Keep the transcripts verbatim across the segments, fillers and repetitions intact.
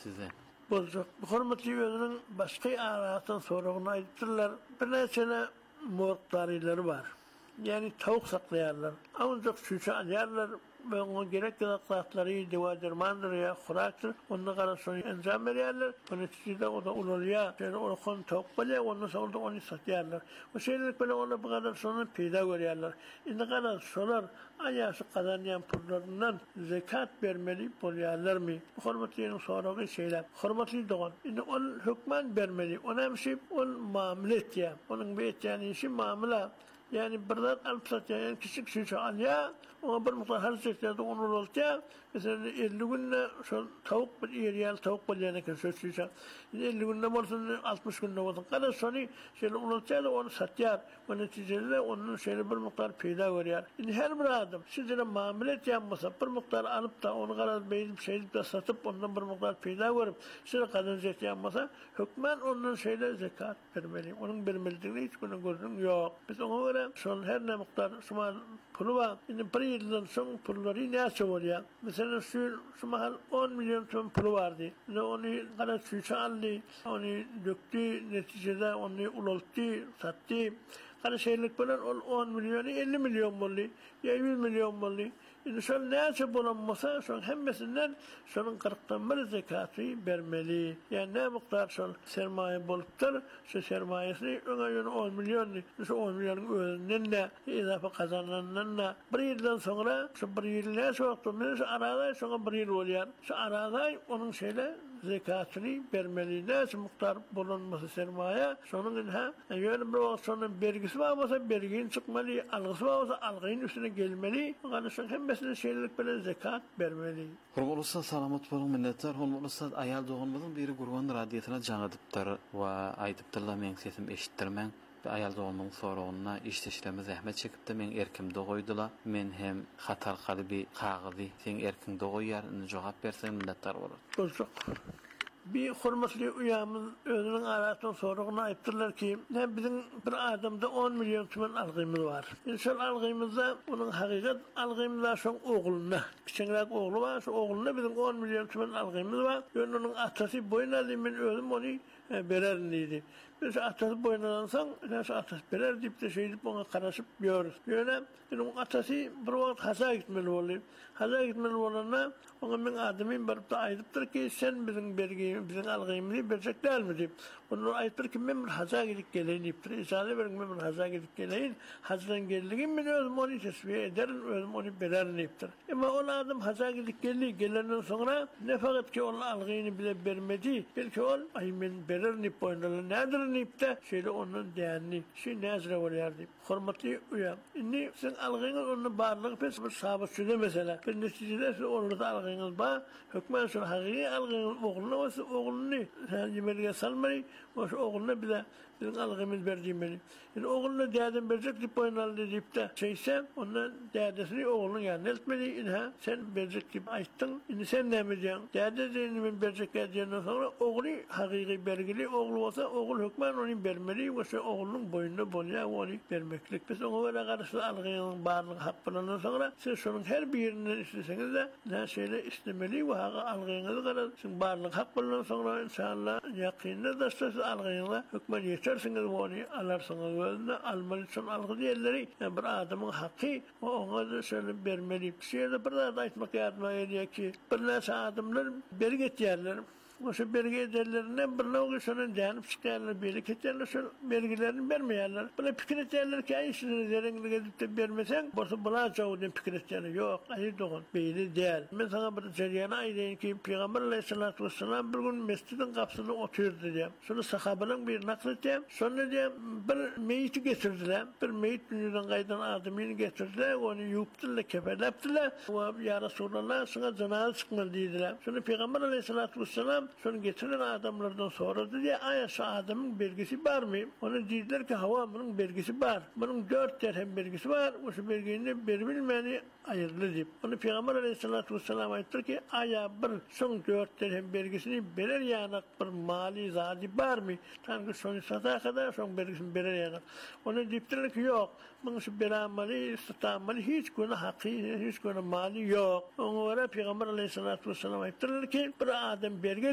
size. Bozuk. Hürmetli özünün başka aratın sorunu ayıptırlar. Bir nesine morgdarileri var. Yani tavuk saklayarlar. Ancak şuşa alırlar. Ve ona gerek gıdatları devadermandır ya kuraktır. Onunla karasını enzam verirler. O neticede o da ululuya. Yani onu konu tavuk balya. Ondan sonra da onu satyarlar. O şeyler böyle ona bu kadar sonra peyda görüyorlar. İndi kadar sorar ayası kazanyan pullarından zekat vermeli buluyorlar mı? Bu hürmetliğinin sonraki şeyler. Hürmetli doğan. İndi on hükman vermeli. Ona hemşi on muamele et ya. Onun bir ettiğini işi muamele. Yani birden alıp satıyor. Yani küçük şişe alıyor. Ona bir miktar her sektörde onu olacak. Mesela elli günde şu tavuk bir yeriyel tavuk balyana kesir şişe. elli günde olsun altmış günde olsun. Kadar sonra şöyle olacak da onu satıyor. O neticede onun şöyle bir miktar peyda veriyor. Yani her bir adam sizlere muamele yapmasa bir miktar alıp da onu kadar beğenip şeyip de satıp ondan bir miktar peyda verip size kadın zeki yapmasa hükmen onun şeyle zekat vermeli. Onun vermeliğini hiç günü gördüm yok. Biz ona göre son her ne miktar şuma pulu var. Şimdi bir yıldan son pulları ne açıyor? Mesela şu şu mahal on milyon ton pulu vardı. Ne onu kadar suça aldı, onu döktü, neticede onu ulalttı, sattı. Kadar şeylik böyle on milyonu elli milyon oldu, ya yüz milyon oldu. Şimdi son ne açı bulanmasa son hemmesinden sonun kırktan bir zekatı vermeli. Yani ne miktar son sermaye buluptur, şu sermayesini öne on milyon, şu on milyonun özünden de izafe kazananından da bir yıldan sonra şu bir yıl ne soğuktu, şu arada sonra bir yıl oluyor. Şu arada onun şeyle zekatını vermeli. Neyse miktar bulunması sermaye, sonun ha, yani bir vakit sonra vergisi varsa verginin çıkmalı, algısı varsa algının üstüne gelmeli. Yani son hemmesine şeylik böyle zekat vermeli. Hurbolsa salamat bolun milletler, hurbolsa ayal doğulmadan biri Gurban radyosuna canıdıptar ve aydıptırlar men sesim eşittirmen. Ayal doğumun soruğuna işleşleme zahmet çekip de men erkimde koydular. Men hem hatar kalbi kağıdı sen erkinde koyar, cevap versen milletler olur. Bozuk. Bir hürmetli uyamın özünün aratın soruğuna ayıptırlar ki ne bizim bir adamda on milyon tümen algımız var. İnsan algımızda onun hakikat algımızda son oğluna, küçücük oğlu var, şu oğluna bizim on milyon tümen algımız var. Yani onun atası boyuna demin özüm onu berer neydi. Biz atası boyunlansan, nasıl atası berer deyip de şey deyip ona karışıp görürüz. Yani onun atası bir vakit haza gitmeli oluyor. Haza gitmeli olana ona ben adamın barıp da aydıptır ki sen bizim bergeyim, bizim algıyımızı verecek değil mi deyip. Onu aydıptır ki ben bir haza gidip geleyim deyiptir. İsa'da verin ben bir haza gidip geleyim. Hazadan geldiğim ben özüm onu tesviye ederim, özüm onu berer deyiptir. Ama o adam haza gidip geldi, gelenden sonra ne fakat ki onun algıyını bile vermedi. Belki o ay ben berer deyip boyunlarına nedir deyip de şeyle onun değerli şey nezre oluyor deyip. Hürmetli uyam. Şimdi sen algıyınız onun bağırlığı pes bir sabit süre mesela. Bir neticede siz onu da algıyınız bağ. Hükmen sonra hakiki algıyınız oğluna olsa oğlunu yemeğe salmayı o oğluna bir de bizim algıyımız verdiğimeli. Yani oğluna değerden verecek deyip boyunlarına deyip de şeyse ondan değerdesini oğlunun yanına etmeli. İnha sen verecek gibi açtın. Şimdi sen ne mi diyorsun? Değerdesini verecek diyenden sonra oğlu hakiki belgili oğlu olsa oğul hükmen onu vermeli. Yoksa oğlunun boyunda boyuna onu vermeklik. Biz ona göre karşı algıyının bağırlığı hakkından sonra siz şunun her bir yerinden isteseniz de ne şeyle istemeli ve hakkı algıyınızı kadar sizin bağırlığı hakkından sonra inşallah yakınında da siz algıyınızla hükmen yetersiniz onu alarsınız. Ve almalı için algı diğerleri yani bir adamın hakkı ona da şöyle vermeli. Bir şeyde bir daha da açmak yardım ediyor ki bir neyse adamlar beri getiyerler. O şu belge ederlerinden bir loğuşunun dayanıp çıkarlar, birlik ederler, şu belgelerini vermeyerler. Böyle fikir ederler ki ay sizin üzerine gidip de vermesen, borsa bula çoğundan fikir ederler. Yok, ayı doğun, beyni değil. Ben sana bir ceriyana ayırayım ki, Peygamber Aleyhisselatü Vesselam bir gün mescidin kapısını oturdu diyeyim. Sonra sahabenin bir nakledeceğim. Sonra diyeyim, bir meyiti getirdiler. Bir meyit dünyadan kaydan adamını getirdiler. Onu yuptular, kefeleptiler. Ya Resulallah, sana cenaze çıkmalı dediler. Sonra Peygamber Aleyhisselatü Vesselam sonra getiren adamlardan sonra diye ay şu adamın belgesi var mı? Ona dediler ki hava bunun belgesi var. Bunun dört derhem belgesi var. O şu belgeyi verilmeyeni ayırdı deyip. Onu Peygamber Aleyhisselatü Vesselam ayıttır ki aya bir son dört derhem belgesini verir yanak bir mali zadi var mı? Tanrı sonu sata kadar son belgesini verir yanak. Ona deyiptiler ki yok. Bunun şu beramali, istitamali hiç günah hakkı, hiç günah mali yok. Ona göre Peygamber Aleyhisselatü Vesselam ayıttırlar ki bir adam belge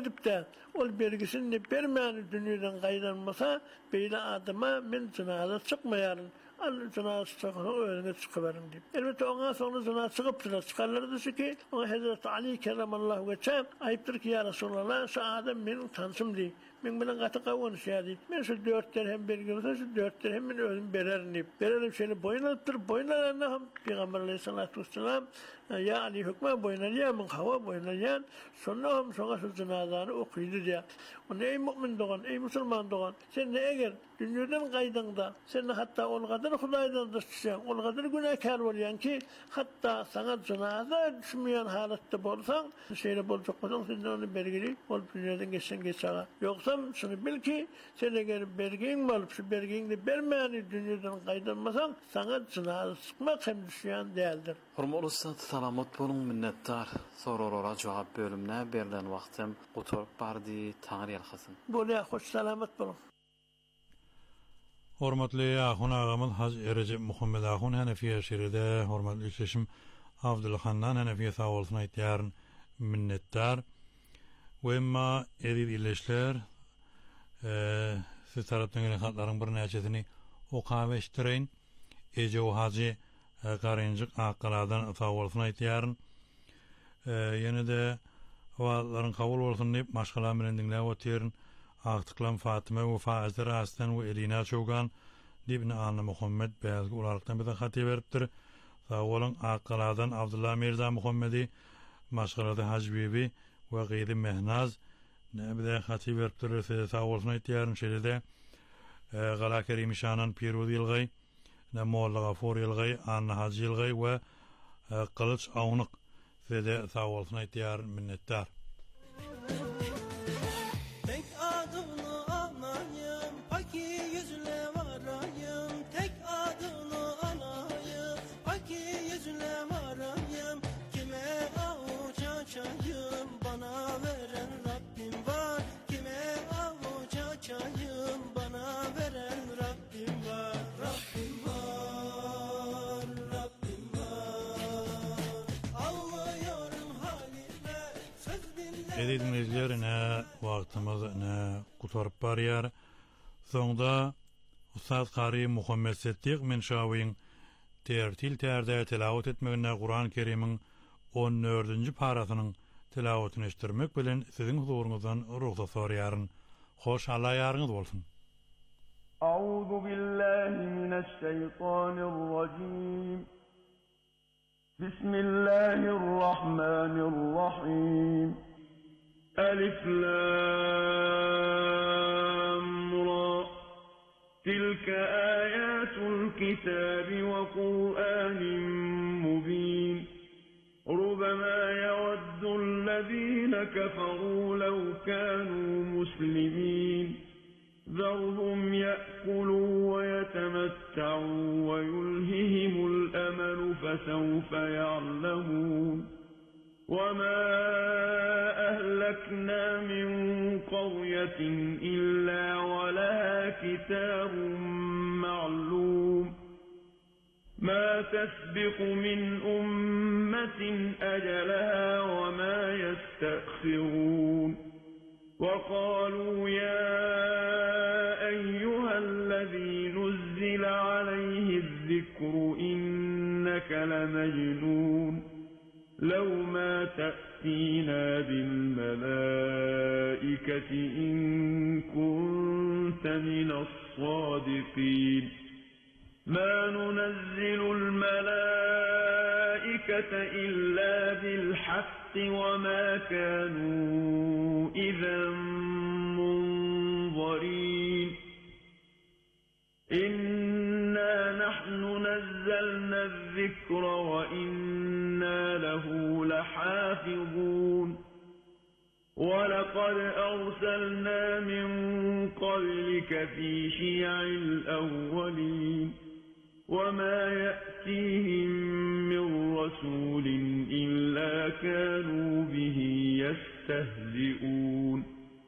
edip de ol belgisini bermeni dünýeden gaýdanmasa beýle adama men cenaza çykmaýaryn. Al cenaza çyksa öňe çykyberin diýip. Elbetde oňa soňra cenaza çykyp çykarlardy ki, o Hazrat Ali kerramallahu wejhe aýpdyr ki ya Rasulullah şu adam meniň tanşym diýip. Men bilen gaty gowunşýar. Men şu dört dirhem bergimse şu dört dirhem men özüm bererim diýip. Bererim şeni boýnalypdyr, boýnalanda hem Peygamber aleyhissalatu vesselam ya Ali hükme boýnalýar, men hawa boýnalýar. Şonda hem şoňa şu cenazany okuýdy diýip. O ey mümin dogan, ey musulman dogan, sen ne eger dünýeden gaýdanda, sen hatta ol gadar Hudaýdan düşsen, ol gadar günahkar bolýan ki, hatta sana cenaza düşmeýän halatda bolsaň, şeýle boljak bolsaň sen onu bergili, ol dünýeden geçsen geçäge. Ýoksa şunu bil ki, sen eger bergiň bolup, şu bergiňni bermäni dünýeden gaýdanmasaň, sana cenaza çykmak hem düşýän däldir. Hormatly ustad, salamat bolun, minnetdar. Soraglara jogap bölümine berilen wagtym guturup bardy, taňyr ýalhasyn. Bolýa, hoş salamat bolun. Hormatly ahun agamyz Haj Recep Muhammed ahun Hanefiýe şehrinde, hormatly işleşim Abdulhannan Hanefiýe sag bolsun aýtýaryn, minnetdar. Wemma edip illeşler eee siz tarapdan gelen hatlaryň bir näçesini okap eşdireň. Eje o Haji Garynjyk akkaladan sag bolsun aýtýaryn. Eee ýene de wagtlaryň kabul bolsun diýip maşgala bilen dinläp otyaryn. Aqtıklam Fatıma ve Fazır Aslan ve Elina Çogan dibine Anna Muhammed beyazgı olaraktan bize hati veriptir. Sağ olun Akkaladan Abdullah Mirza Muhammedi, Maşgalada Hacı Bibi ve Gıydi Mehnaz ne bize hati veriptir. Size sağ olsun ihtiyarın şeride Gala Kerim Şanan Pirudi Yılgay, ne Moğla Gafur Yılgay, Anna Hacı Yılgay ve Kılıç Avnık. Size sağ olsun ihtiyarın minnettar. Edin izlerine vaktimiz ne kutarıp barýar. Soňda Ustad Qari Muhammed Settiq Menşawiň tertil terde tilawat etmegine Qur'an-ı Kerim'in on dördünji parasynyň tilawatyny eşitdirmek bilen siziň huzuruňyzdan ruhsat sorýaryn. Hoş alaýaryňyz bolsun. Euzu billahi mineşşeytanirracim. Bismillahirrahmanirrahim. Elif lam ra. Tilka ayatul kitabi ve Kur'anin mubin. Rubama yawaddul-lezîne keferû lew kânû muslimîn. ذرهم يأكلوا ويتمتعوا ويلههم الأمل فسوف يعلمون وما أهلكنا من قرية إلا ولها كتاب معلوم ما تسبق من أمة أجلها وما يستأخرون وقالوا يا أيها الذي نزل عليه الذكر إنك لمجنون لو ما تأتينا بالملائكة إن كنت من الصادقين ما ننزل الملائكة إلا بالحق وما كانوا إذا منظرين إنا نحن نزلنا الذكر وإنا له لحافظون ولقد أرسلنا من قبلك في شيع الأولين وما يأتيهم من رسول إلا كانوا به يستهزئون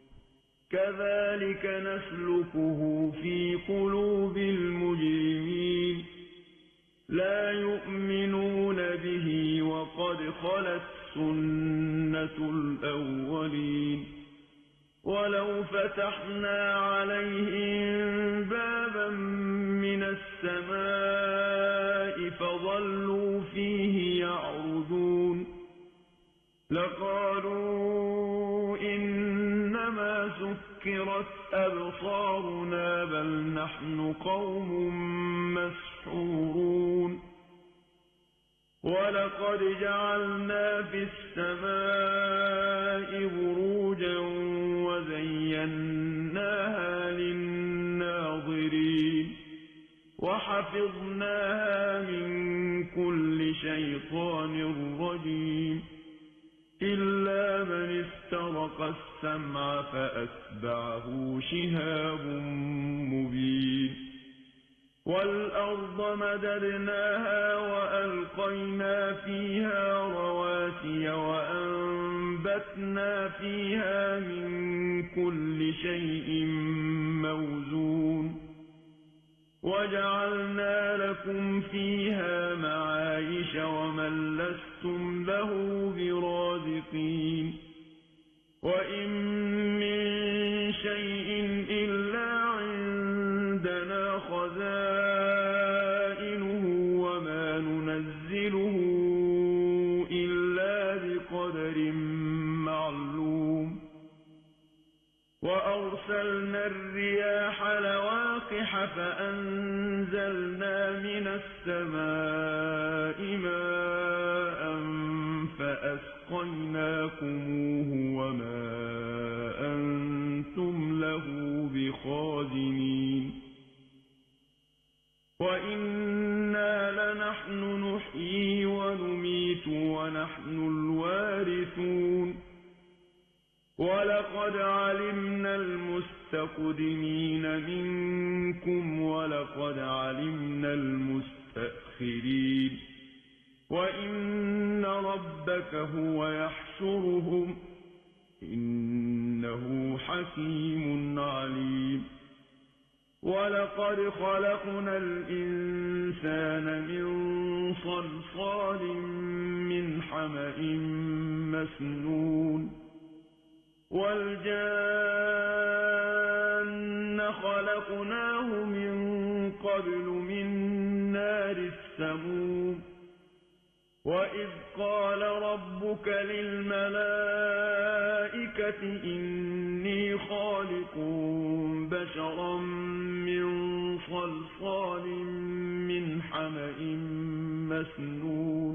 كذلك نسلكه في قلوب المجرمين لا يؤمنون به وقد خلت سنة الأولين ولو فتحنا عليهم بابا من السماء فظلوا فيه يعرجون لقالوا إنما سكرت أبصارنا بل نحن قوم مسحورون ولقد جعلنا في السماء بروجا وزيناها للناظرين وحفظناها من كل شيطان رجيم إلا من استرق السمع فأتبعه شهاب مبين والأرض مددناها وألقينا فيها رواسي وأنبتنا فيها من كل شيء موزون وجعلنا لكم فيها معايش ومن لستم له برازقين وإن من شيء إلا عندنا خزائنه وما ننزله إلا بقدر معلوم وأرسلنا الرياح لواقح فأنزلنا من السماء ماء فأسقيناكموه وما أنتم له بخازنين وإنا لنحن نحيي ونميت ونحن الوارثون ولقد علمنا المستقدمين منكم ولقد علمنا المستأخرين وإن ربك هو يحشرهم إنه حكيم عليم ولقد خلقنا الإنسان من صلصال من حمأ مسنون والجان خلقناه من قبل من نار السموم وإذ قال ربك للملائكة إني خالق بشرا من صلصال من حمأ مسنون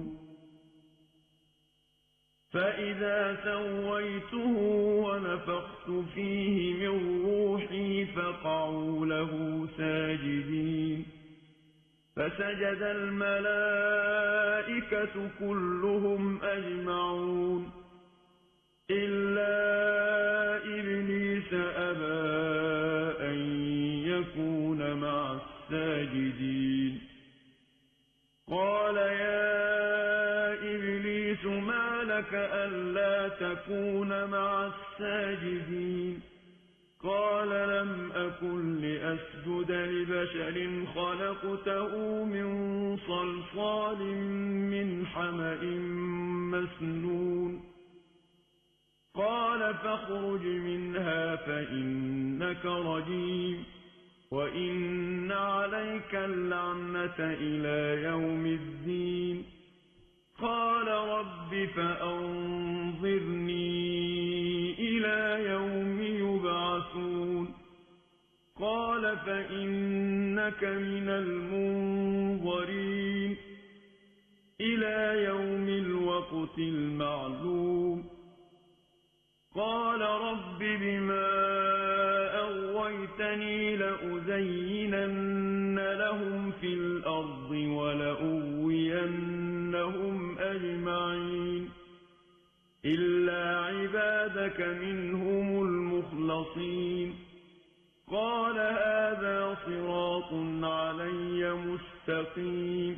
فإذا سويته ونفخت فيه من روحي فقعوا له ساجدين فسجد الملائكة كلهم أجمعون إلا إبليس أبى أن يكون مع الساجدين قال يا إبليس ما لك ألا تكون مع الساجدين قال لم أكن لأسجد لبشر خلقته من صلصال من حمأ مسنون قال فاخرج منها فإنك رجيم وإن عليك اللعنة إلى يوم الدين قال رب فأنظرني إلى يوم يبعثون قال فإنك من المنظرين إلى يوم الوقت المعلوم قال رب بما أغويتني لأزينن لهم في الأرض ولأغوينهم أجمعين إلا عبادك منهم المخلصين قال هذا صراط علي مستقيم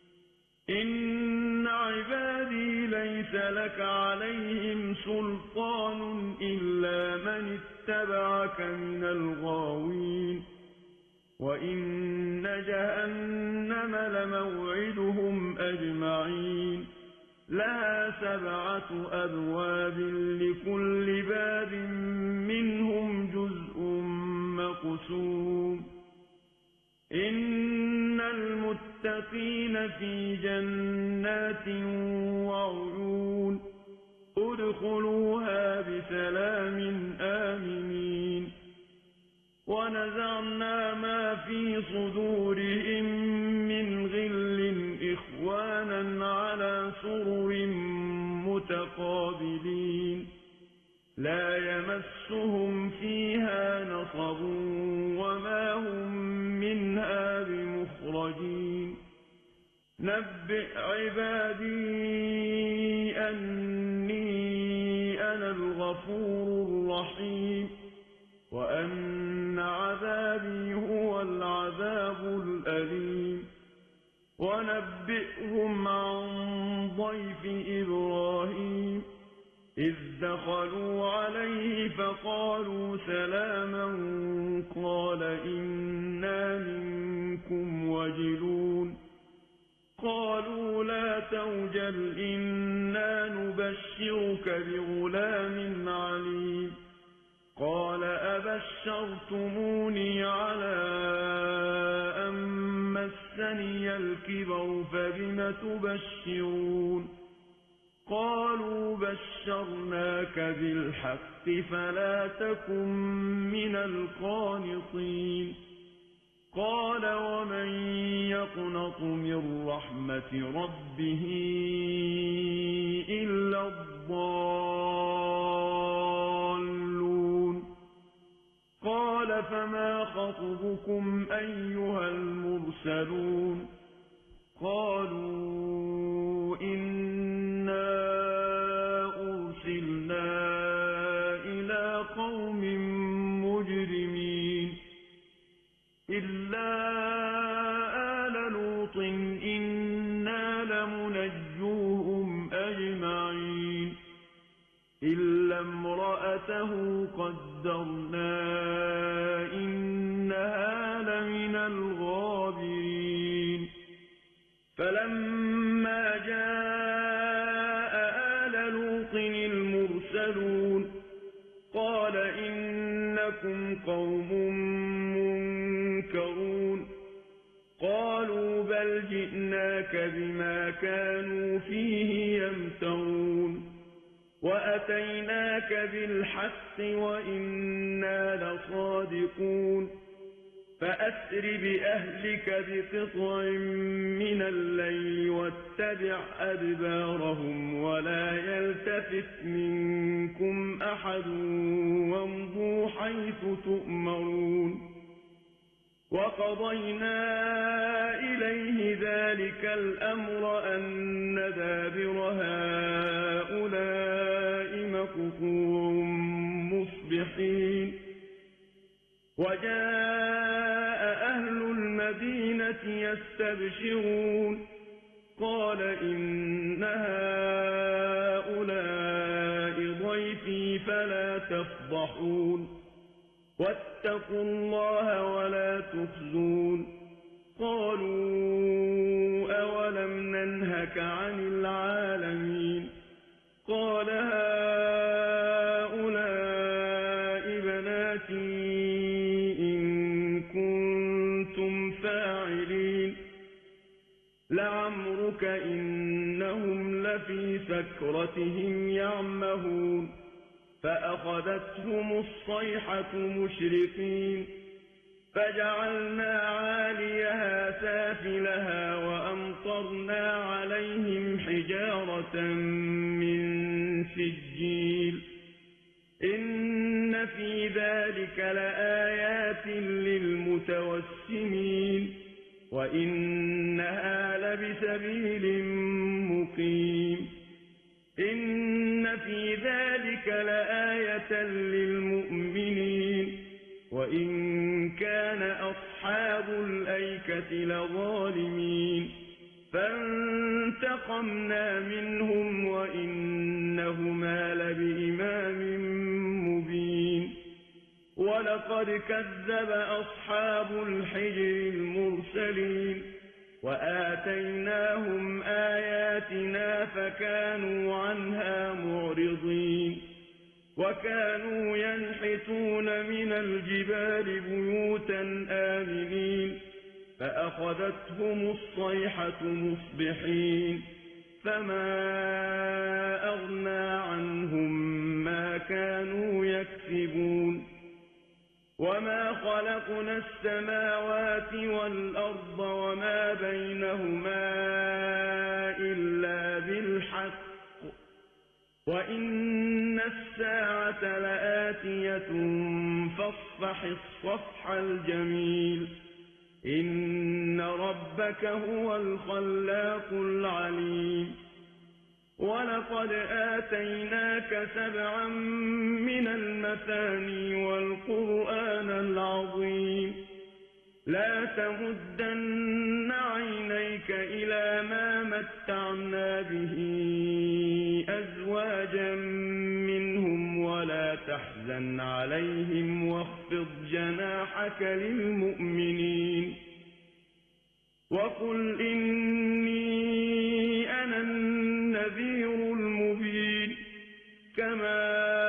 إن عبادي ليس لك عليهم سلطان إلا من اتبعك من الغاوين وإن جهنم لموعدهم أجمعين لها سبعة أبواب لكل باب منهم مرسوم إن المتقين في جنات وعيون ادخلوها بسلام آمنين ونزعنا ما في صدورهم من غل إخوانا على سرر متقابلين لا يمسهم فيها نصب وما هم منها بمخرجين نبئ عبادي أني أنا الغفور الرحيم وأن عذابي هو العذاب الأليم ونبئهم عن ضيف إبراهيم إذ دخلوا عليه فقالوا سلاما قال إنا منكم وجلون قالوا لا توجل إنا نبشرك بغلام عليم قال أبشرتموني على أن مسني الكبر فبم تبشرون قالوا بشرناك بالحق فلا تكن من القانطين قال ومن يقنط من رحمة ربه إلا الضالون قال فما خطبكم أيها المرسلون قالوا إنا أرسلنا إلى قوم مجرمين إلا آل لوط إنا لمنجوهم أجمعين إلا امرأته قدرنا إنها لمن الغابرين فلما جاء آل لوط المرسلون قال إنكم قوم منكرون قالوا بل جئناك بما كانوا فيه يمترون وأتيناك بالحق وإنا لصادقون فأسر بأهلك بقطع من الليل واتبع أدبارهم ولا يلتفت منكم أحد وامضوا حيث تؤمرون وقضينا إليه ذلك الأمر أن دابر هؤلاء مقطوع مصبحين وجاء أهل المدينة يستبشرون قال إن هؤلاء ضيفي فلا تفضحون واتقوا الله ولا تخزون قالوا أولم ننهك عن العالمين قال هؤلاء بناتي إن كنتم فاعلين لعمرك إنهم لفي سكرتهم يعمهون فأخذتهم الصيحة مشرقين فجعلنا عاليها سافلها وأمطرنا عليهم حجارة من سجيل إن في ذلك لآيات للمتوسمين وإنها لبسبيل مقيم إن في ذلك لآية للمؤمنين وإن كان أصحاب الأيكة لظالمين فانتقمنا منهم وإنهما لبإمام مبين ولقد كذب أصحاب الحجر المرسلين وآتيناهم آياتنا فكانوا عنها معرضين وكانوا ينحتون من الجبال بيوتا آمنين فأخذتهم الصيحة مصبحين فما أغنى عنهم ما كانوا يكسبون وما خلقنا السماوات والأرض وما بينهما إلا بالحق وإن الساعة لآتية فاصفح الصفح الجميل إن ربك هو الخلاق العليم ولقد آتيناك سبعا من المثاني والقرآن العظيم لا تمدن عينيك إلى ما متعنا به أزواجا منهم ولا تحزن عليهم واخفض جناحك للمؤمنين وقل إني أنا النذير المبين كما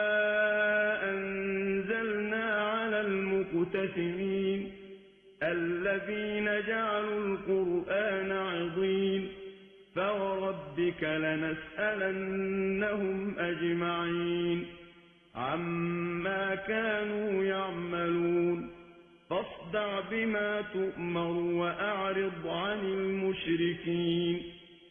أنزلنا على المقتسمين الذين جعلوا القرآن عضين فوربك لنسألنهم أجمعين عما كانوا يعملون فاصدع بما تؤمر وأعرض عن المشركين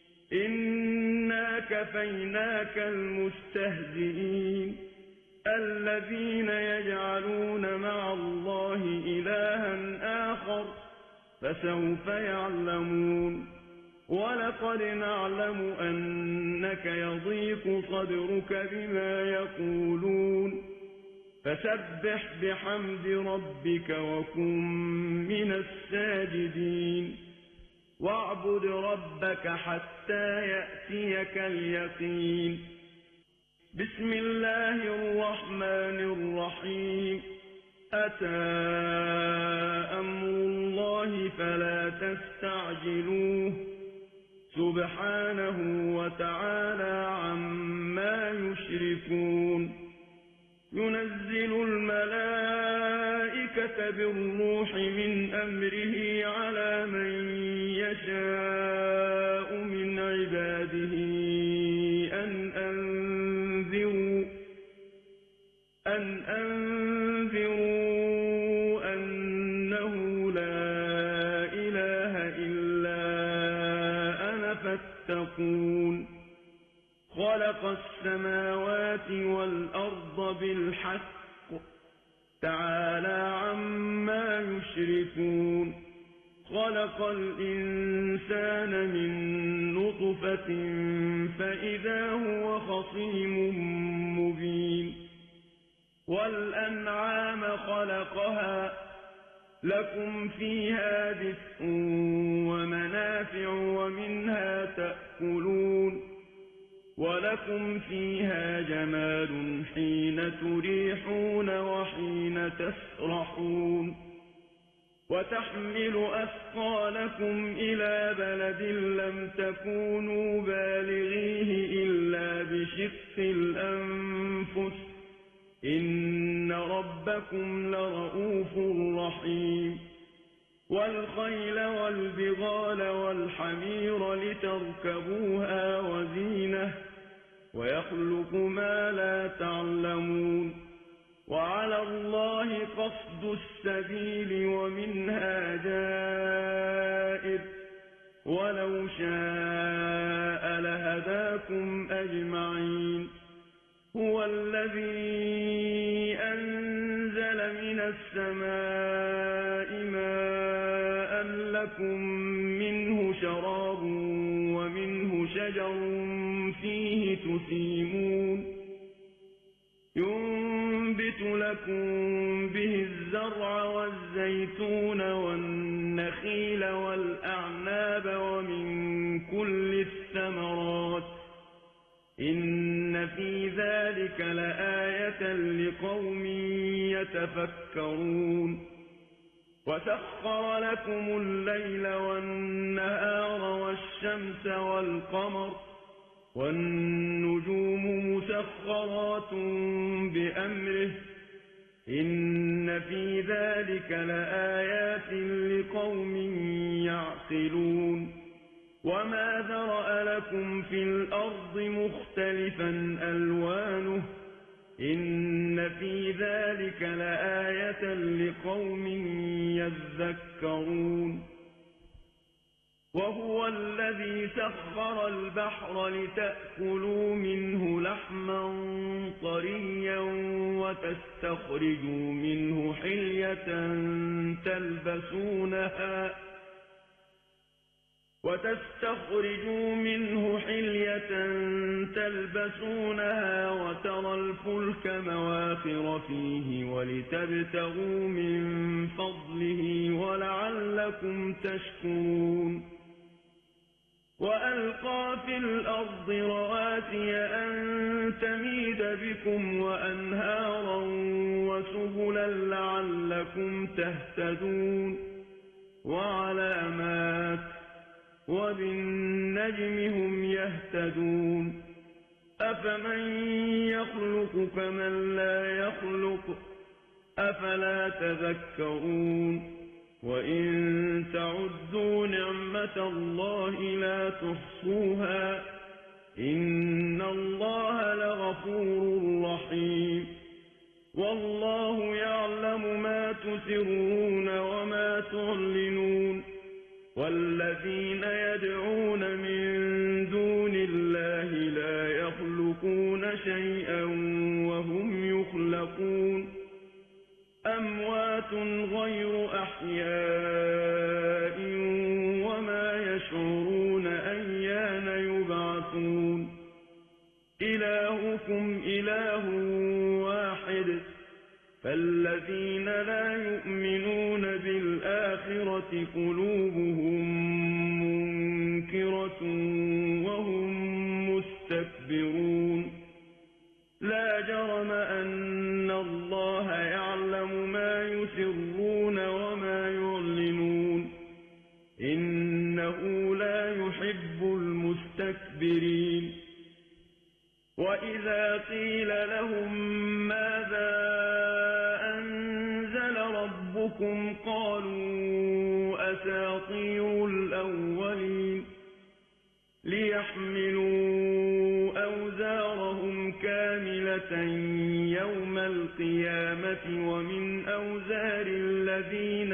إنا كفيناك المستهزئين الذين يجعلون مع الله إلها آخر فسوف يعلمون ولقد نعلم أنك يضيق صدرك بما يقولون فسبح بحمد ربك وكن من الساجدين واعبد ربك حتى يأتيك اليقين بسم الله الرحمن الرحيم أتى أمر الله فلا تستعجلوه سبحانه وتعالى عما يشركون ينزل الملائكة بالروح من أمره على من يشاء من عباده أن أنذروا أن أنذروا أنه لا إله إلا أنا فاتقون خلق السماوات والأرض بالحق تعالى عما يشركون خلق الإنسان من نطفة فإذا هو خصيم مبين والأنعام خلقها لكم فيها دفء ومنافع ومنها تأكلون ولكم فيها جمال حين تريحون وحين تسرحون وتحمل أثقالكم إلى بلد لم تكونوا بالغيه إلا بشق الأنفس إن ربكم لرؤوف رحيم والخيل والبغال والحمير لتركبوها وزينة ويخلق ما لا تعلمون وعلى الله قصد السبيل ومنها جائر ولو شاء لهداكم أجمعين هو الذي أنزل من السماء ماء لكم منه شراب ومنه شجر فيه تسيمون ينبت لكم به الزرع والزيتون والنخيل والأعناب ومن كل الثمرات إن في ذلك لآية لقوم يتفكرون وسخر لكم الليل والنهار والشمس والقمر والنجوم مسخرات بأمره إن في ذلك لآيات لقوم يعقلون وما ذرأ لكم في الأرض مختلفا ألوانه إن في ذلك لآية لقوم يذكرون وهو الذي سخر البحر لتأكلوا منه لحما طريا وتستخرجوا منه حلية تلبسونها وتستخرجوا منه حلية تلبسونها وترى الفلك مواخر فيه ولتبتغوا من فضله ولعلكم تشكرون وألقى في الأرض رواسي أن تميد بكم وأنهارا وسبلا لعلكم تهتدون وعلامات وبالنجم هم يهتدون أفمن يخلق كمن لا يخلق أفلا تذكرون وإن تعدوا نعمة الله لا تحصوها إن الله لغفور رحيم والله يعلم ما تسرون وما تعلنون والذين يدعون من دون الله لا يخلقون شيئا وهم يخلقون أموات غير أحياء وما يشعرون أيان يبعثون إلهكم إله واحد فالذين لا يؤمنون بالآخرة قلوبهم منكرة وهم مستكبرون لا جرم أن الله يعلم ما يسرون وما يعلنون إنه لا يحب المستكبرين وإذا قيل لهم ماذا أنزل ربكم قالوا أساطير الأولين ليحملوا أوزارهم كاملة يوم القيامة ومن أوزار الذين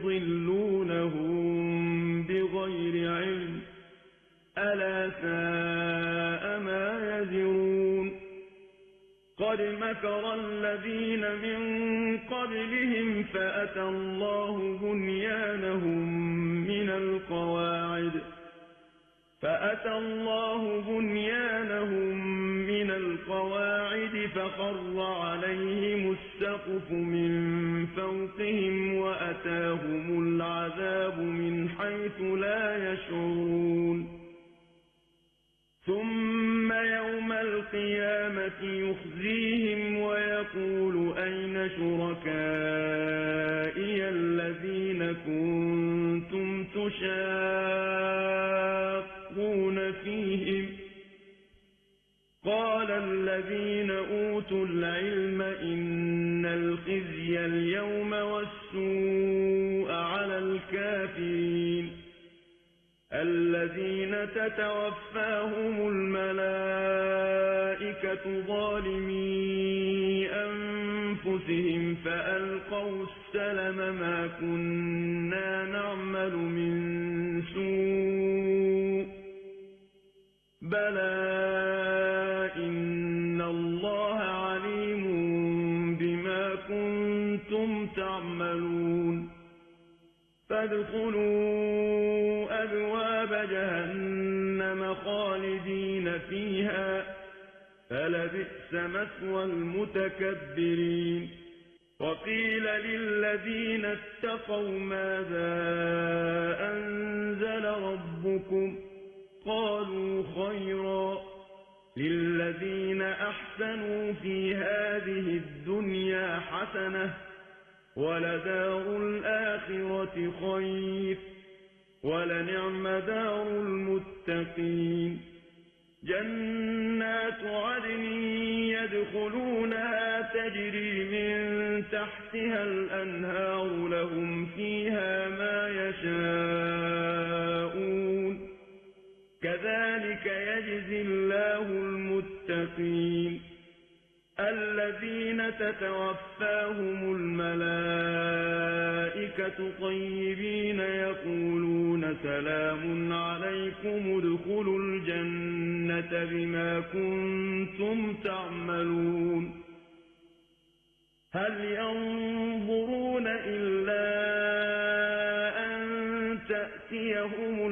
يضلونهم بغير علم ألا ساء ما يزرون قد مكر الذين من قبلهم فأتى الله بنيانهم من القواعد فأتى الله بنيانهم من القواعد فخر عليهم السقف من فوقهم وأتاهم العذاب من حيث لا يشعرون ثم يوم القيامة يخزيهم ويقول أين شركائي الذين كنتم تشاقون فيهم قال الذين أوتوا العلم إن الخزي اليوم والسوء على الكافرين الذين تتوفاهم الملائكة ظالمي أنفسهم فألقوا السلم ما كنا نعمل من سوء بلى إن الله عليم بما كنتم تعملون فادخلوا أبواب جهنم خالدين فيها فلبئس مثوى المتكبرين وقيل للذين اتقوا ماذا أنزل ربكم قالوا خيرا للذين أحسنوا في هذه الدنيا حسنة ولدار الآخرة خير ولنعم دار المتقين جنات عدن يدخلونها تجري من تحتها الأنهار لهم فيها ما يشاءون كذلك يجزي الله المتقين الذين تتوفاهم الملائكة طيبين يقولون سلام عليكم ادخلوا الجنة بما كنتم تعملون هل ينظرون إلا أن تأتيهم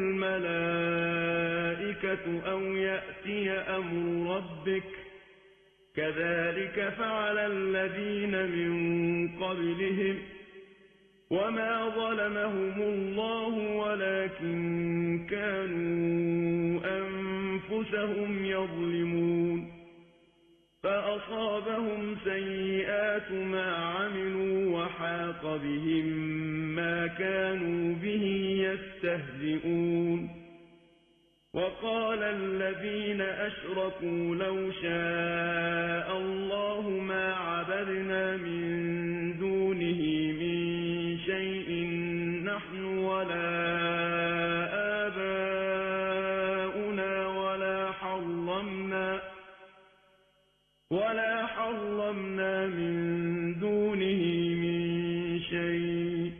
الملائكة أو يأتي أمر ربك كذلك فعل الذين من قبلهم وما ظلمهم الله ولكن كانوا أنفسهم يظلمون فأصابهم سيئات ما عملوا وحاق بهم ما كانوا به يستهزئون وقال الذين أشركوا لو شاء الله ما عبدنا من دونه من شيء نحن ولا آباؤنا ولا حرمنا ولا حرمنا من دونه من شيء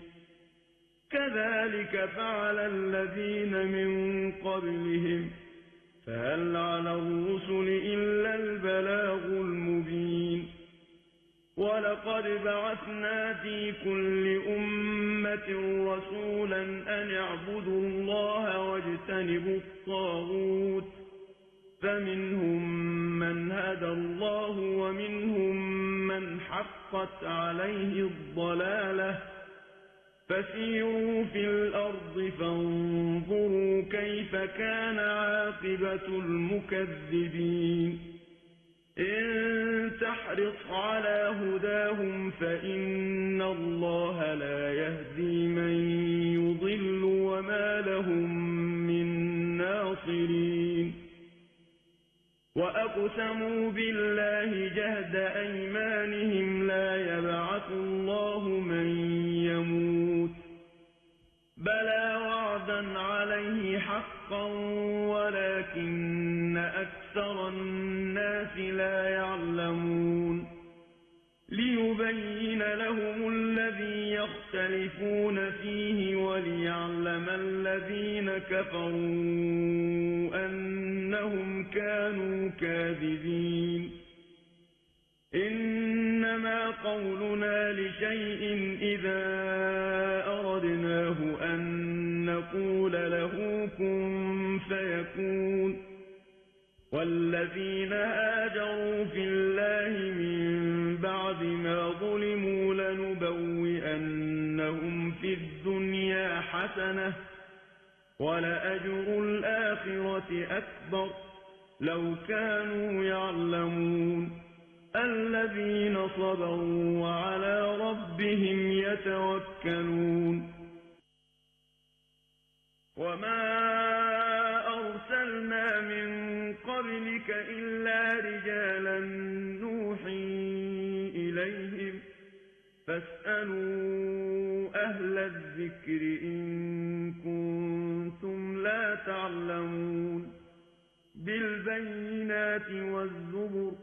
كذلك فعل الذين من قبلهم فهل على الرسل إلا البلاغ المبين ولقد بعثنا في كل أمة رسولا أن اعبدوا الله واجتنبوا الطاغوت فمنهم من هدى الله ومنهم من حقت عليه الضلالة فسيروا في الأرض فانظروا كيف كان عاقبة المكذبين إن تحرص على هداهم فإن الله لا يهدي من يضل وما لهم من ناصرين وأقسموا بالله جهد أيمانهم لا يبعث الله من يموت بلى وعدا عليه حقا ولكن أكثر الناس لا يعلمون ليبين لهم الذي يختلفون فيه وليعلم الذين كفروا أنهم كانوا كاذبين إنما قولنا لشيء إذا أردناه أن نقول له كن فيكون والذين هاجروا في الله من بعد ما ظلموا لنبوئنهم في الدنيا حسنة ولأجر الآخرة أكبر لو كانوا يعلمون الذين صبروا وعلى ربهم يتوكلون وما أرسلنا من قبلك إلا رجالا نوحي إليهم فاسألوا أهل الذكر إن كنتم لا تعلمون بالبينات والزبر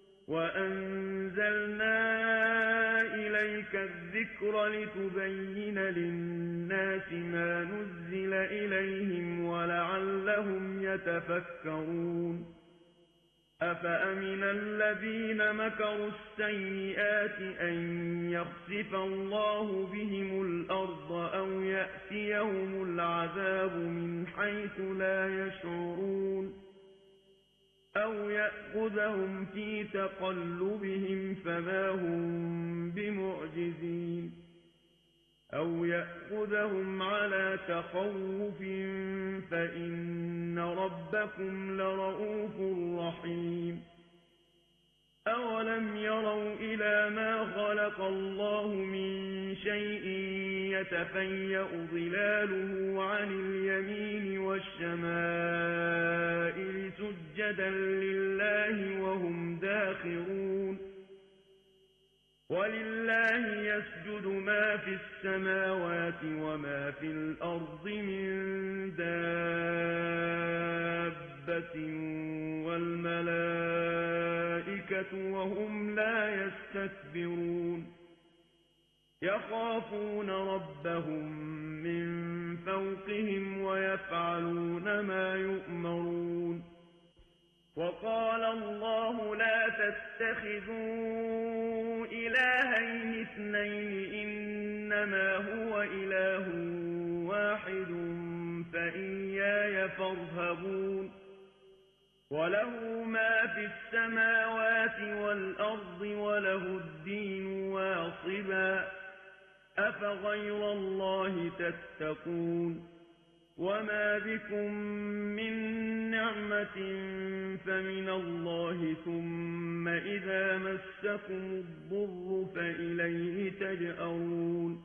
وأنزلنا إليك الذكر لتبين للناس ما نزل إليهم ولعلهم يتفكرون أفأمن الذين مكروا السيئات أن يخسف الله بهم الأرض أو يأتيهم العذاب من حيث لا يشعرون أو يأخذهم في تقلبهم فما هم بمعجزين أو يأخذهم على تخوف فإن ربكم لرؤوف رحيم أولم يروا إلى ما خلق الله من شيء يتفيأ ظلاله عن اليمين والشمائل سجدا لله وهم داخرون ولله يسجد ما في السماوات وما في الأرض من دابة والملائكة وهم لا يستكبرون يخافون ربهم من فوقهم ويفعلون ما يؤمرون وقال الله لا تتخذوا إلهين اثنين إنما هو إله واحد فإياي فارهبون وله ما في السماوات والأرض وله الدين واصبا أفغير الله تتقون وما بكم من نعمة فمن الله ثم إذا مسكم الضر فإليه تجأرون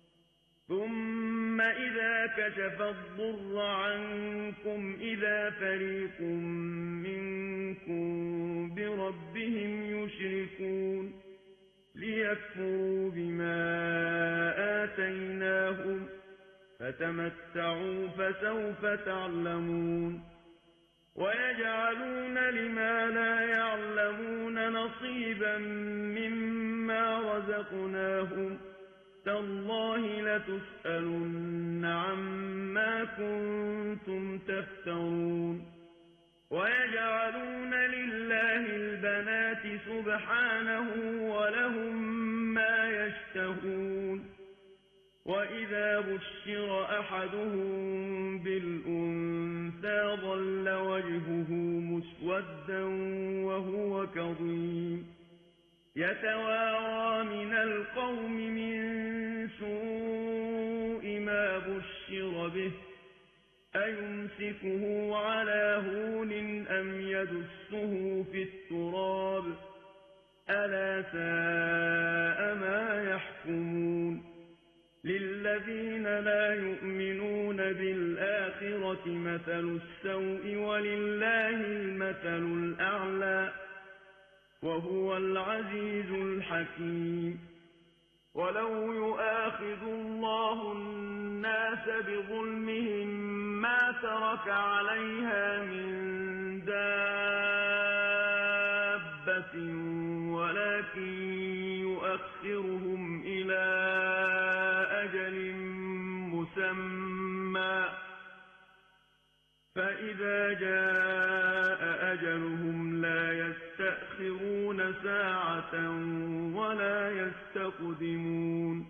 ثم إذا كشف الضر عنكم إذا فريق منكم بربهم يشركون ليكفروا بما آتيناهم فتمتعوا فسوف تعلمون ويجعلون لما لا يعلمون نصيبا مما رزقناهم تالله لتسألن عما كنتم تفترون ويجعلون لله البنات سبحانه ولهم ما يشتهون وإذا بشر أحدهم بالأنثى ظل وجهه مسودا وهو كظيم يتوارى من القوم من سوء ما بشر به أيمسكه على هون أم يدسه في التراب ألا ساء ما يحكمون للذين لا يؤمنون بالآخرة مثل السوء ولله المثل الأعلى وهو العزيز الحكيم ولو يؤاخذ الله الناس بظلمهم ما ترك عليها من دابة ولكن يؤخرهم إلى أجل مسمى فإذا جاء أجلهم لا يستأخرون ساعة ولا يستقدمون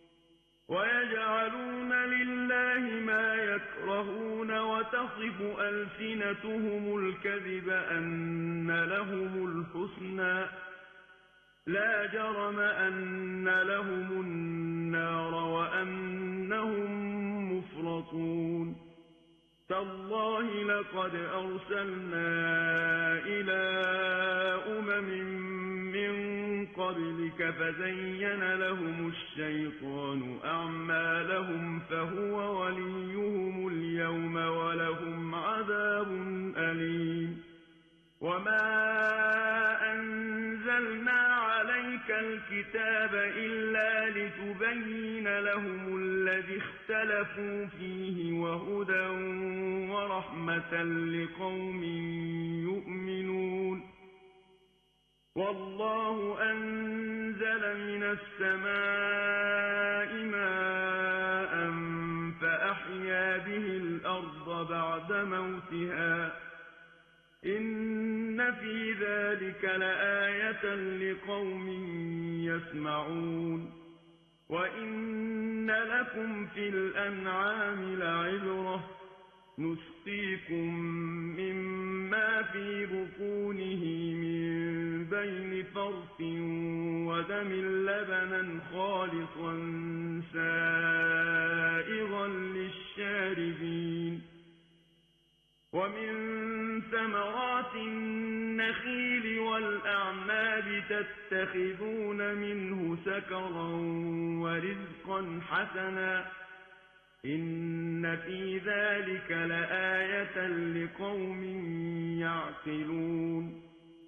ويجعلون لله ما يكرهون وتصف ألسنتهم الكذب أن لهم الحسنى لا جرم أن لهم النار وأنهم مفرطون تالله لقد أرسلنا إلى أمم من قبلك فزين لهم الشيطان أعمالهم فهو وليهم اليوم ولهم عذاب أليم وما أنزلنا عليك الكتاب إلا لتبين لهم الذي اختلفوا فيه وهدى ورحمة لقوم يؤمنون والله أنزل من السماء ماء فأحيا به الأرض بعد موتها إن في ذلك لآية لقوم يسمعون وإن لكم في الأنعام لعبرة نسقيكم مما في بطونه من بين فرث ودم لبنا خالصا سائغا للشاربين ومن ثمرات النخيل والأعناب تتخذون منه سكرا ورزقا رزقا حسنا إن في ذلك لآية لقوم يعقلون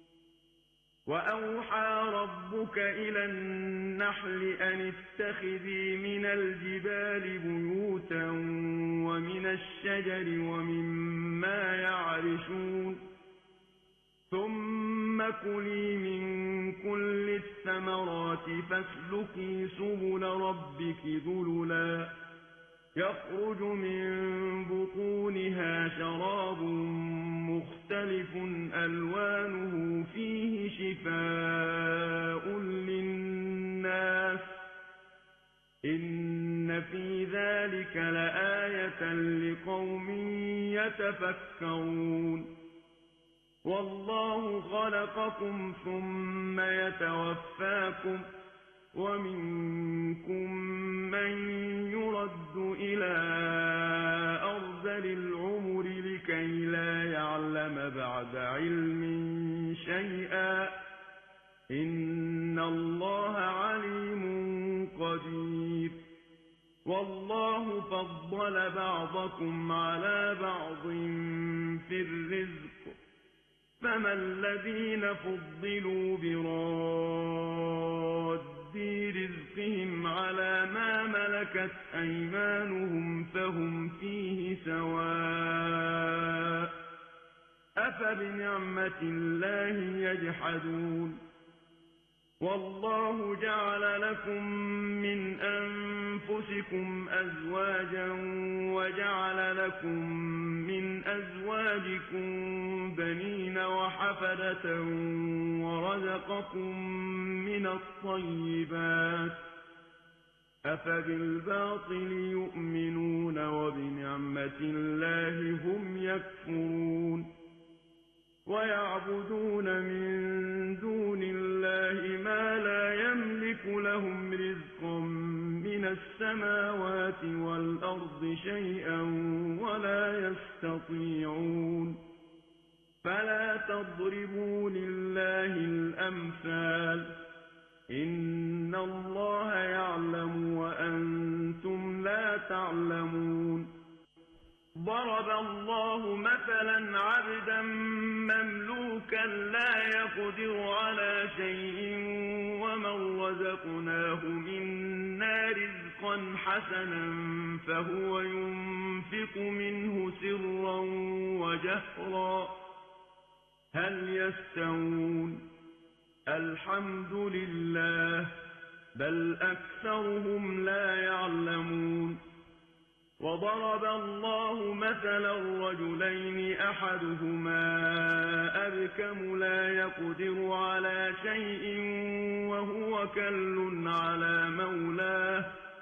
وأوحى ربك إلى النحل أن اتخذي من الجبال بيوتا ومن الشجر ومما يعرشون ثم كلي من كل الثمرات فاسلكي سبل ربك ذللا يخرج من بطونها شراب مختلف ألوانه فيه شفاء للناس إن في ذلك لآية لقوم يتفكرون والله خلقكم ثم يتوفاكم ومنكم من يرد إلى أرذل العمر لكي لا يعلم بعد علم شيئا إن الله عليم قدير والله فضل بعضكم على بعض في الرزق فما الذين فضلوا براد رزقهم على ما ملكت أيمانهم فهم فيه سواء أفبنعمة الله يجحدون والله جعل لكم من أنفسكم أزواجا وجعل لكم من أزواجكم بنين وحفدة ورزقكم من الطيبات أفبالباطل يؤمنون وبنعمة الله هم يكفرون ويعبدون من دون الله ما لا يملك لهم رزقا من السماوات والأرض شيئا ولا يستطيعون فلا تضربوا لله الأمثال إن الله يعلم وأنتم لا تعلمون ضرب الله مثلا عبدا مملوكا لا يقدر على شيء ومن رزقناه منا رزقا حسنا فهو ينفق منه سرا وجهرا هل يستوون الحمد لله بل أكثرهم لا يعلمون وضرب الله مثلا رجلين أحدهما أبكم لا يقدر على شيء وهو كل على مولاه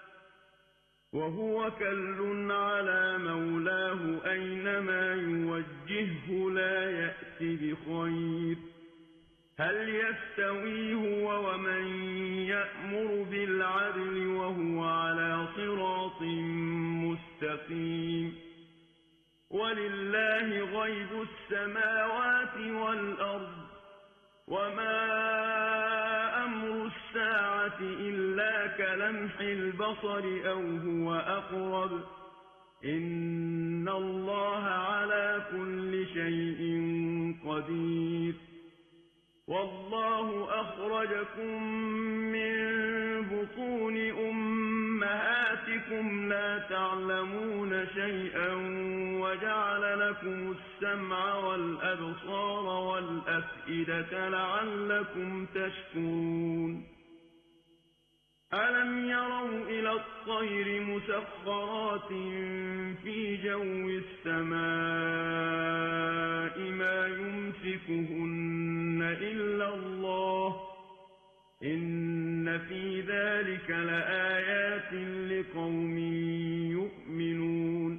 وهو كل على مولاه أينما يوجهه لا يأتي بخير هل يستوي هو ومن يأمر بالعدل وهو على صراط مستقيم ولله غيب السماوات والأرض وما أمر الساعة إلا كلمح البصر أو هو أقرب إن الله على كل شيء قدير والله أخرجكم من بطون أمهاتكم لا تعلمون شيئا وجعل لكم السمع والأبصار والأفئدة لعلكم تشكرون ألم يروا إلى الطير مسخرات في جو السماء ما يمسكهن إلا الله إن في ذلك لآيات لقوم يؤمنون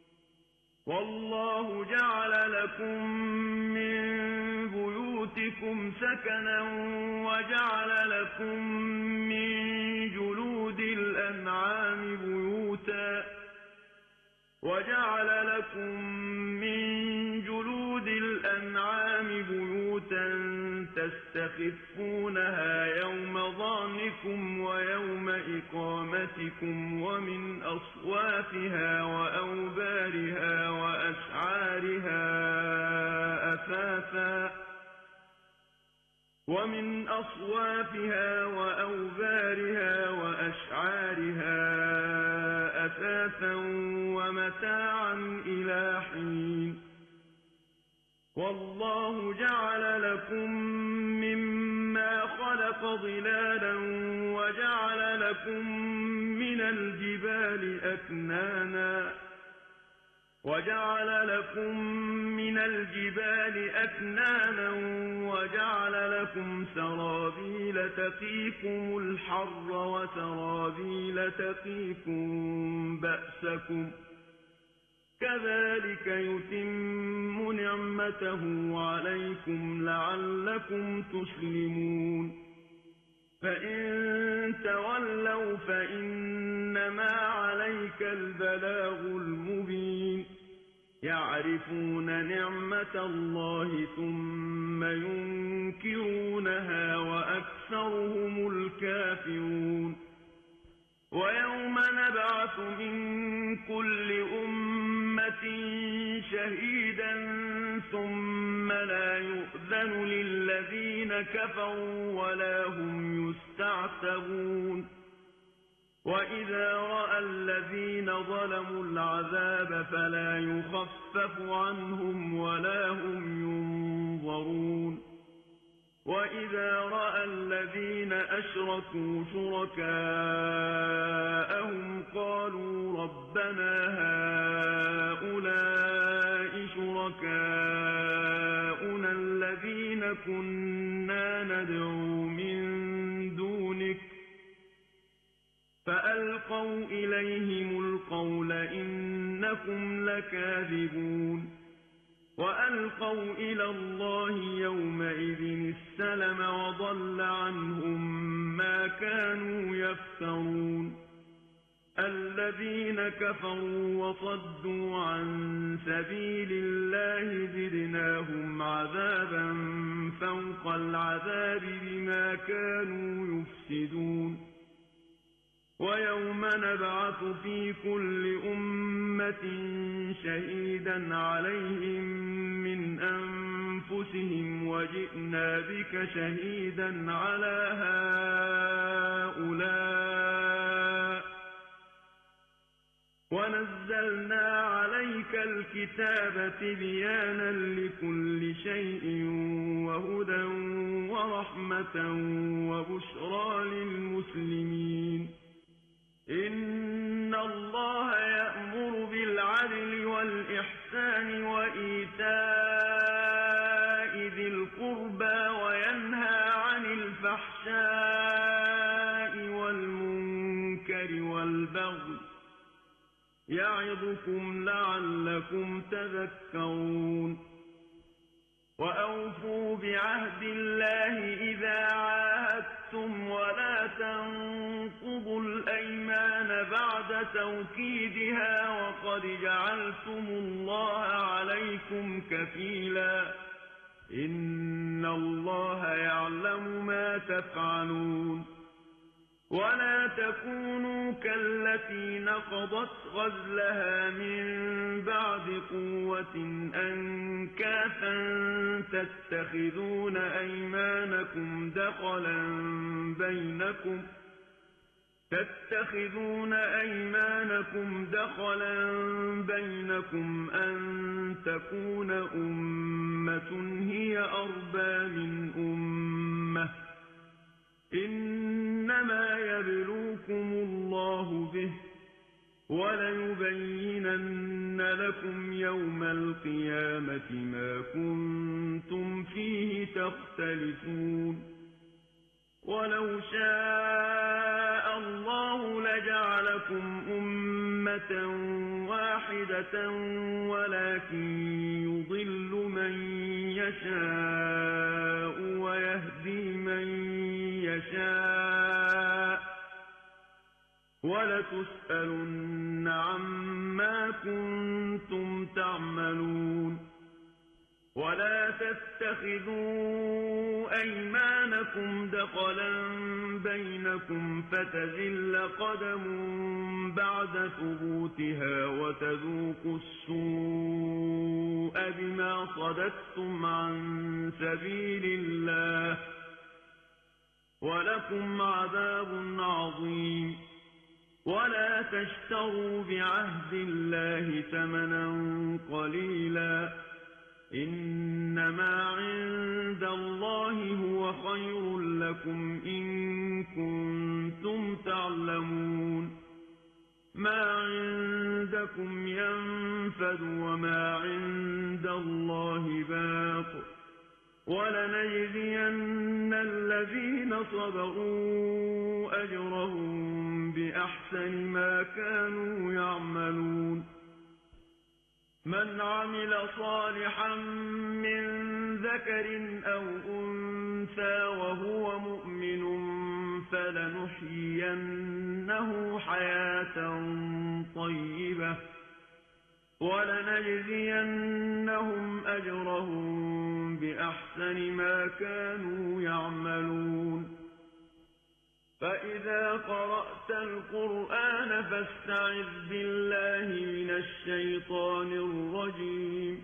والله جعل لكم من بيوتكم سكنا وجعل لكم من جلود الأنعام بيوتا وجعل لكم من جلود الأنعام بيوتا تستخفونها يوم ظعنكم ويوم إقامتكم بطانتكم ومن أصوافها وأوبارها وأشعارها أثاثا ومن أصوافها وأوبارها وأشعارها أثاثا ومتاعا إلى حين والله جعل لكم مما خلق ظلالا وجعل لكم من الجبال أكنانا وجعل لكم من الجبال أكنانا وجعل لكم سرابيل تقيكم الحر وسرابيل تقيكم بأسكم كذلك يتم نعمته عليكم لعلكم تسلمون فإن تولوا فإنما عليك البلاغ المبين يعرفون نعمة الله ثم ينكرونها وأكثرهم الكافرون ويوم نبعث من كل أمة شهيدا ثم لا يؤذن للذين كفروا ولا هم يستعتبون وإذا رأى الذين ظلموا العذاب فلا يخفف عنهم ولا هم ينظرون وإذا رأى الذين أشركوا شركاءهم قالوا ربنا هؤلاء شركاؤنا الذين كنا ندعو من دونك فألقوا إليهم القول إنكم لكاذبون وألقوا إلى الله يومئذ السلم وضل عنهم ما كانوا يفترون الذين كفروا وصدوا عن سبيل الله زدناهم عذابا فوق العذاب بما كانوا يفسدون ويوم نبعث في كل أمة شهيدا عليهم من أنفسهم وجئنا بك شهيدا على هؤلاء ونزلنا عليك الكتاب تبيانا لكل شيء وهدى ورحمة وبشرى للمسلمين إن الله يأمر بالعدل والإحسان وإيتاء ذي القربى وينهى عن الفحشاء والمنكر والبغي يعظكم لعلكم تذكرون وأوفوا بعهد الله إذا عاهدتم ولا تنقضوا الأيمان بعد توكيدها وقد جعلتم الله عليكم كفيلا إن الله يعلم ما تفعلون ولا تكونوا كالتي نقضت غزلها من بعد قوة أنكاثا تتخذون أيمانكم دخلا بينكم تتخذون أيمانكم دخلا بينكم أن تكون أمة هي أربى من أمة إنما يبلوكم الله به وليبينن لكم يوم القيامة ما كنتم فيه تختلفون ولو شاء الله لجعلكم أمة واحدة ولكن يضل من يشاء ويهدي من يشاء ولتسألن عما كنتم تعملون ولا تتخذوا أيمانكم دخلا بينكم فتزل قدم بعد ثبوتها وتذوقوا السوء بما صددتم عن سبيل الله ولكم عذاب عظيم. ولا تشتروا بعهد الله ثمنا قليلا إنما عند الله هو خير لكم إن كنتم تعلمون. ما عندكم ينفد وما عند الله باق ولنجزين الذين صبروا أجرهم بأحسن ما كانوا يعملون. من عمل صالحا من ذكر أو أنثى وهو مؤمن فلنحيينه حياة طيبة ولنجزينهم أجرهم بأحسن ما كانوا يعملون. فإذا قرأت القرآن فاستعذ بالله من الشيطان الرجيم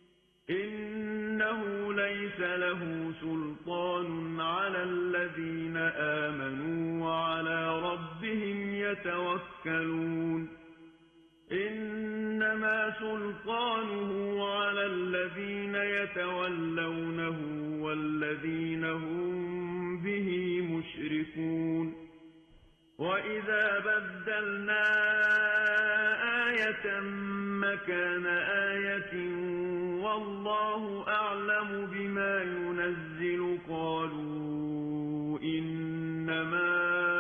إنه ليس له سلطان على الذين آمنوا وعلى ربهم يتوكلون. إنما سلطانه على الذين يتولونه والذين هم به مشركون. وإذا بدلنا آية مكان آية والله أعلم بما ينزل قالوا إنما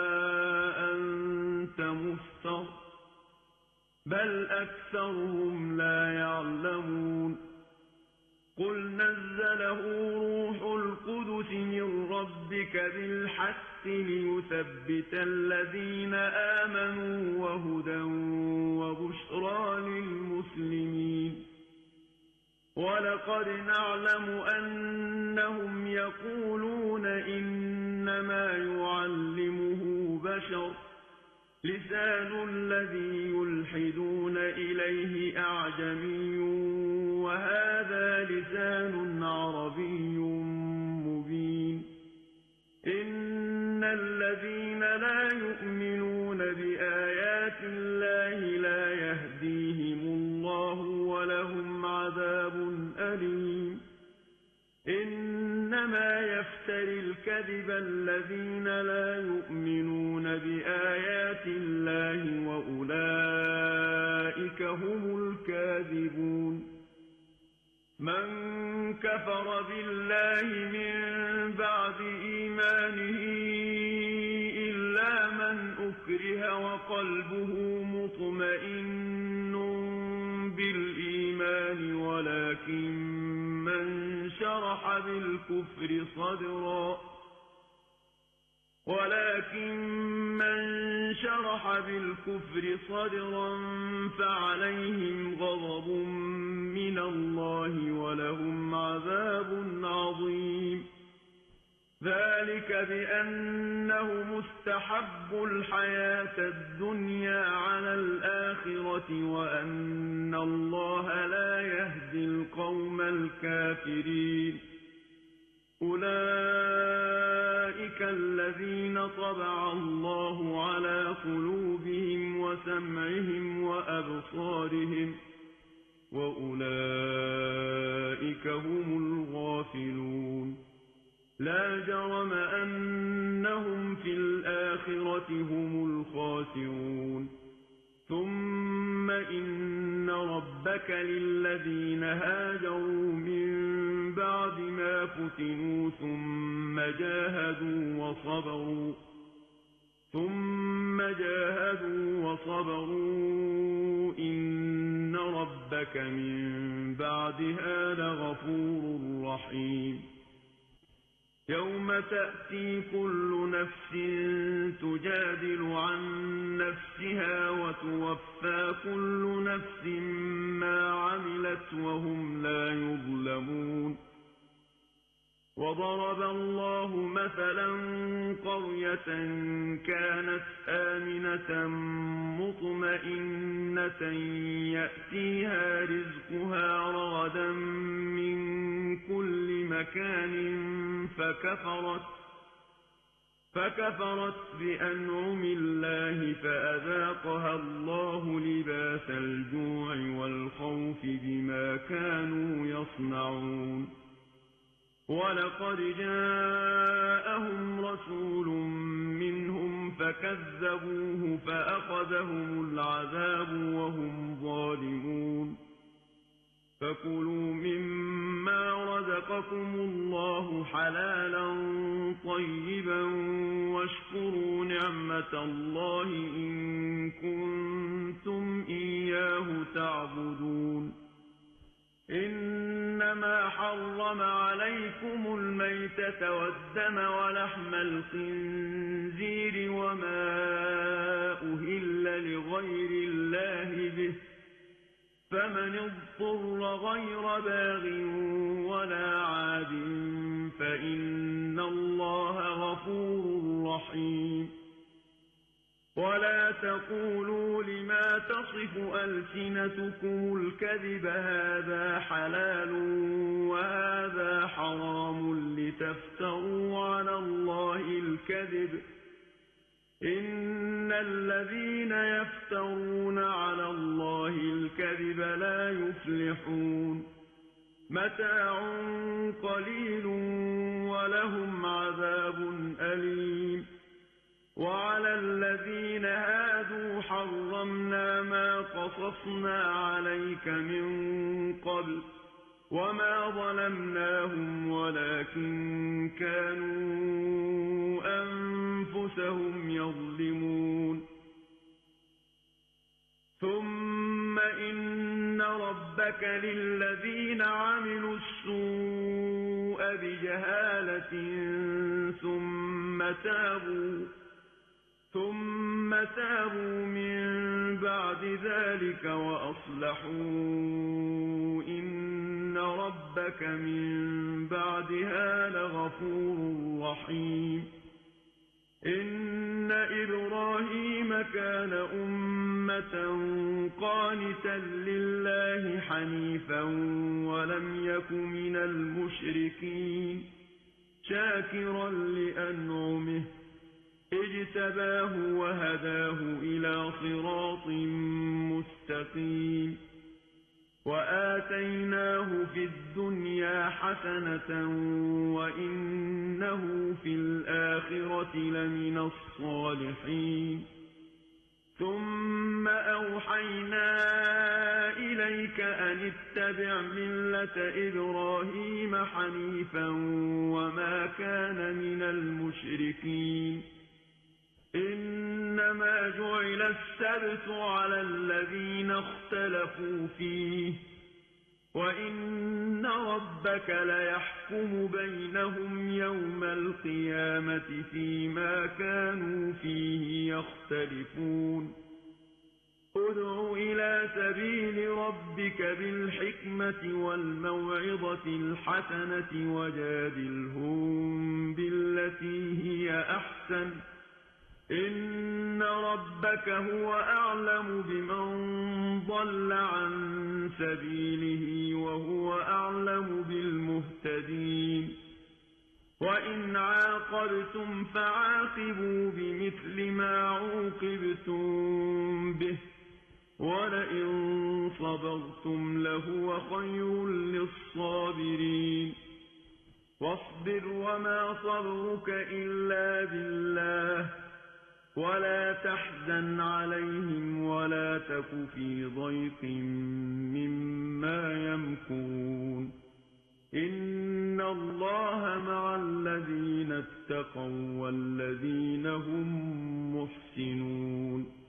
أنت مفتر بل أكثرهم لا يعلمون. قل نزله روح القدس من ربك بالحق ليثبت الذين آمنوا وهدى وبشرى للمسلمين. ولقد نعلم أنهم يقولون إنما يعلمه بشر لسان الذي يلحدون إليه أعجمي وهذا لسان عربي مبين. إن الذين لا يؤمنون بآيات الله لا يهديهم الله ولهم عذاب أليم. إنما يفتري الكذب الذين لا يؤمنون بآيات الله وأولئك هم الكاذبون. من كفر بالله من بعد إيمانه إلا من أكره وقلبه مطمئن بالإيمان ولكن من شرح بالكفر صدرا ولكن من شرح بالكفر صدرا فعليهم غضب من الله ولهم عذاب عظيم. ذلك بأنه مستحب الحياة الدنيا على الآخرة وأن الله لا يهدي القوم الكافرين. أولئك الذين طبع الله على قلوبهم وسمعهم وأبصارهم وأولئك هم الغافلون. لا جرم أنهم في الآخرة هم الخاسرون. ثم إن ربك للذين هاجروا من بعد ما فتنوا ثم جاهدوا وصبروا ثم جاهدوا وصبروا إن ربك من بعدها لغفور رحيم. يوم تأتي كل نفس تجادل عن نفسها وتوفى كل نفس ما عملت وهم لا يظلمون وضرب الله مثلا قرية كانت آمنة مطمئنة يأتيها رزقها رغدا من كل مكان فكفرت فكفرت بأنعم الله فأذاقها الله لباس الجوع والخوف بما كانوا يصنعون ولقد جاءهم رسول منهم فكذبوه فأخذهم العذاب وهم ظالمون فكلوا مما رزقكم الله حلالا طيبا واشكروا نعمة الله إن كنتم إياه تعبدون إنما حرم عليكم الميتة والدم ولحم الخنزير وما أهل لغير الله به فمن اضطر غير باغ ولا عاد فإن الله غفور رحيم ولا تقولوا لما تصف ألسنتكم الكذب هذا حلال وهذا حرام لتفتروا على الله الكذب إن الذين يفترون على الله الكذب لا يفلحون متاع قليل ولهم عذاب أليم وعلى الذين هادوا حرمنا ما قصصنا عليك من قبل وما ظلمناهم ولكن كانوا أنفسهم يظلمون ثم إن ربك للذين عملوا السوء بجهالة ثم تابوا ثم تابوا من بعد ذلك وأصلحوا إن ربك من بعدها لغفور رحيم إن إبراهيم كان أمة قانتا لله حنيفا ولم يك من المشركين شاكرا لأنعمه اجتباه وهداه إلى صراط مستقيم وآتيناه في الدنيا حسنة وإنه في الآخرة لمن الصالحين ثم أوحينا إليك أن اتبع ملة إبراهيم حنيفا وما كان من المشركين إنما جعل السبت على الذين اختلفوا فيه وإن ربك ليحكم بينهم يوم القيامة فيما كانوا فيه يختلفون ادع إلى سبيل ربك بالحكمة والموعظة الحسنة وجادلهم بالتي هي أحسن إن ربك هو أعلم بمن ضل عن سبيله وهو أعلم بالمهتدين وإن عاقبتم فعاقبوا بمثل ما عوقبتم به ولئن صبرتم لهو خير للصابرين واصبر وما صبرك إلا بالله ولا تحزن عليهم ولا تك في ضيق مما يمكرون إن الله مع الذين اتقوا والذين هم محسنون